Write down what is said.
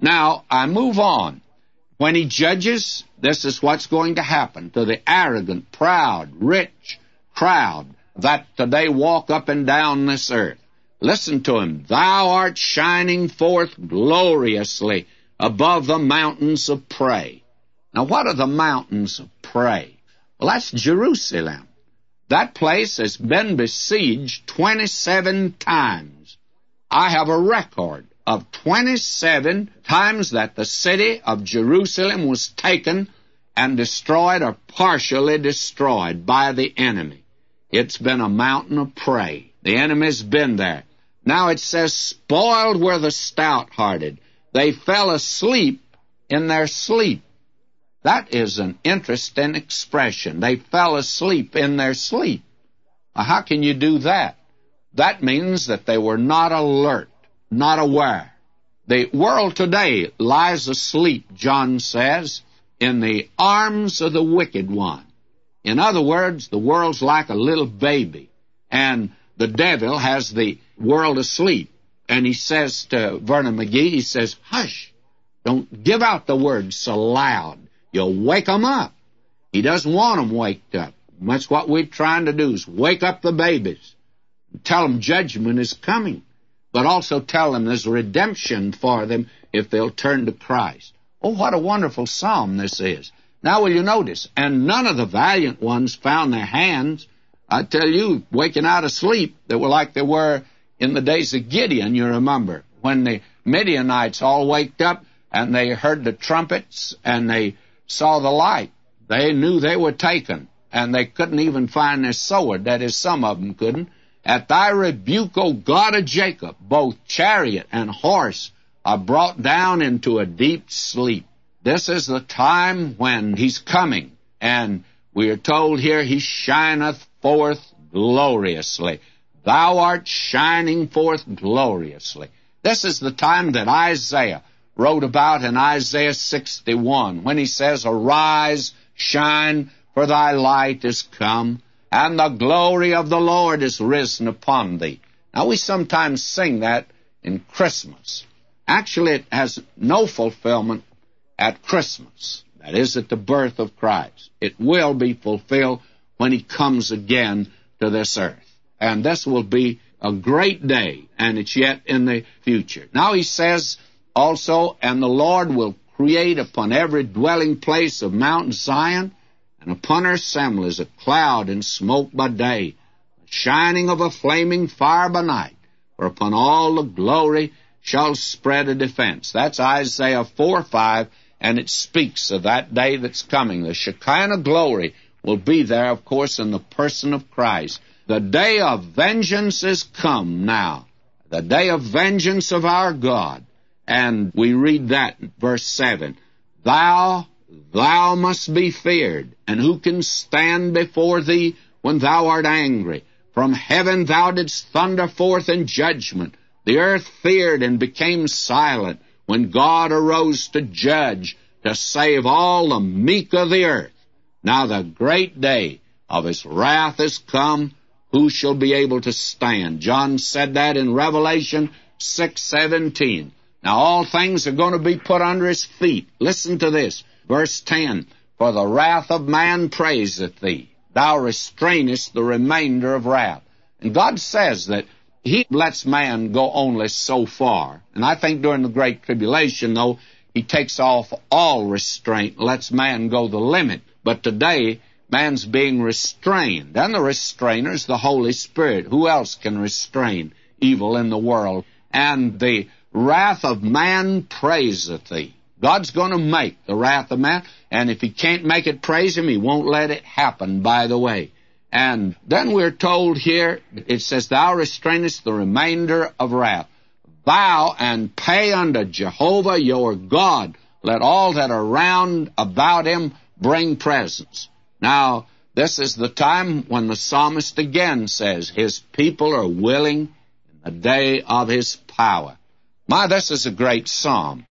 Now, I move on. When he judges, this is what's going to happen to the arrogant, proud, rich crowd that today walk up and down this earth. Listen to him. Thou art shining forth gloriously above the mountains of prey. Now, what are the mountains of prey? Well, that's Jerusalem. That place has been besieged 27 times. I have a record of 27 times that the city of Jerusalem was taken and destroyed or partially destroyed by the enemy. It's been a mountain of prey. The enemy's been there. Now it says, spoiled were the stout-hearted. They fell asleep in their sleep. That is an interesting expression. They fell asleep in their sleep. Now, how can you do that? That means that they were not alert, not aware. The world today lies asleep, John says, in the arms of the wicked one. In other words, the world's like a little baby, and the devil has the world asleep. And he says to Vernon McGee, he says, hush, don't give out the word so loud. You'll wake them up. He doesn't want them waked up. And that's what we're trying to do, is wake up the babies. Tell them judgment is coming, but also tell them there's redemption for them if they'll turn to Christ. Oh, what a wonderful psalm this is. Now, will you notice, and none of the valiant ones found their hands. I tell you, waking out of sleep, they were like they were in the days of Gideon, you remember, when the Midianites all waked up and they heard the trumpets and they saw the light. They knew they were taken, and they couldn't even find their sword. That is, some of them couldn't. At thy rebuke, O God of Jacob, both chariot and horse are brought down into a deep sleep. This is the time when he's coming, and we are told here, he shineth forth gloriously. Thou art shining forth gloriously. This is the time that Isaiah wrote about in Isaiah 61, when he says, arise, shine, for thy light is come, and the glory of the Lord is risen upon thee. Now, we sometimes sing that in Christmas. Actually, it has no fulfillment at Christmas. That is, at the birth of Christ. It will be fulfilled when he comes again to this earth. And this will be a great day, and it's yet in the future. Now he says also, and the Lord will create upon every dwelling place of Mount Zion, and upon her assemblies a cloud and smoke by day, the shining of a flaming fire by night, for upon all the glory shall spread a defense. That's Isaiah 4:5, and it speaks of that day that's coming. The Shekinah glory will be there, of course, in the person of Christ. The day of vengeance is come now, the day of vengeance of our God. And we read that in verse 7. Thou must be feared, and who can stand before thee when thou art angry? From heaven thou didst thunder forth in judgment. The earth feared and became silent when God arose to judge, to save all the meek of the earth. Now the great day of his wrath is come. Who shall be able to stand? John said that in Revelation 6:17. Now all things are going to be put under his feet. Listen to this. Verse 10, for the wrath of man praiseth thee. Thou restrainest the remainder of wrath. And God says that he lets man go only so far. And I think during the Great Tribulation, though, he takes off all restraint, lets man go the limit. But today, man's being restrained. And the restrainer is the Holy Spirit. Who else can restrain evil in the world? And the wrath of man praiseth thee. God's going to make the wrath of man, and if he can't make it praise him, he won't let it happen, by the way. And then we're told here, it says, thou restrainest the remainder of wrath. Vow and pay unto Jehovah your God. Let all that are round about him bring presents. Now, this is the time when the psalmist again says, his people are willing in the day of his power. My, this is a great psalm.